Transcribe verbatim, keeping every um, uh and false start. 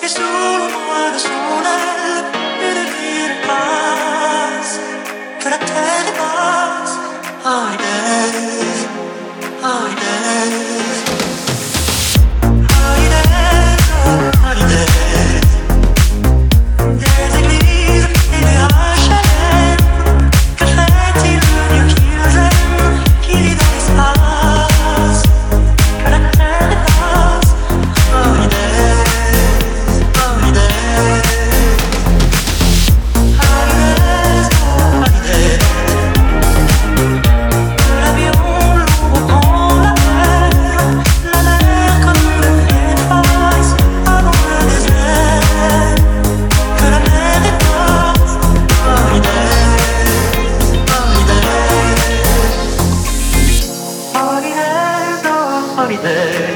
sous l'ombre de son aile, une ville passe, que la terre est basse. Holidays, holidays, holidays, holidays. Des églises et des H L M, que fait-il mieux qu'ils aiment, qui vit dans l'espace, que la terre est basse. Holidays, holidays, holidays, holidays. De l'avion lourd prend la mer, la mer comme le Hellfire avant le désert, que la mer est basse. Holidays, holidays, holidays, oh holidays.